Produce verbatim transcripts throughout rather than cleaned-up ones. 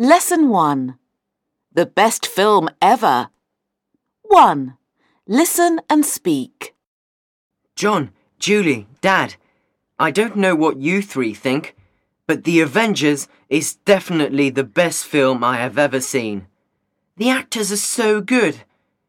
Lesson one. The best film ever. one. Listen and speak. John, Julie, Dad, I don't know what you three think, but The Avengers is definitely the best film I have ever seen. The actors are so good.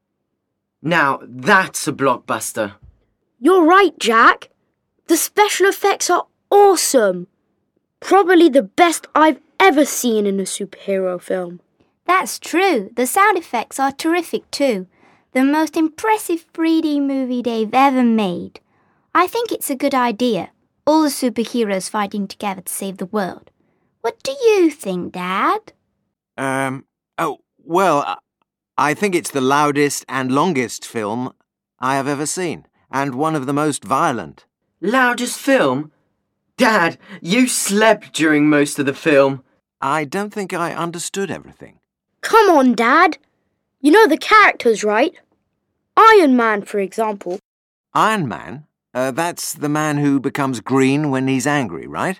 Now, that's a blockbuster. You're right, Jack. The special effects are awesome. Probably the best I've ever seen in a superhero film. That's true. The sound effects are terrific too. The most impressive three D movie they've ever made. I think it's a good idea. All the superheroes fighting together to save the world. What do you think, Dad? Um, oh, well, I think it's the loudest and longest film I have ever seen, and one of the most violent. Loudest film? Dad, you slept during most of the film. I don't think I understood everything. Come on, Dad. You know the characters, right? Iron Man, for example. Iron Man? Uh, that's the man who becomes green when he's angry, right?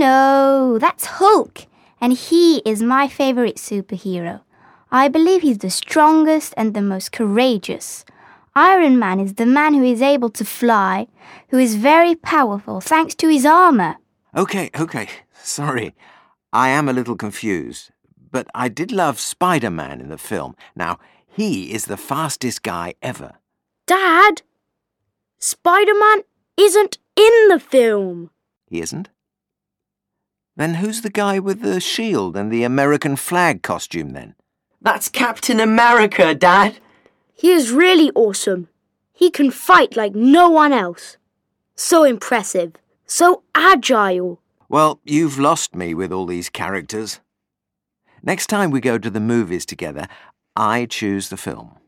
No, that's Hulk. And he is my favourite superhero. I believe he's the strongest and the most courageous. Iron Man is the man who is able to fly, who is very powerful thanks to his armour. Okay, okay, sorry. I am a little confused, but I did love Spider-Man in the film. Now, he is the fastest guy ever. Dad, Spider-Man isn't in the film. He isn't? Then who's the guy with the shield and the American flag costume then? That's Captain America, Dad. He is really awesome. He can fight like no one else. So impressive. So agile. Well, you've lost me with all these characters. Next time we go to the movies together, I choose the film.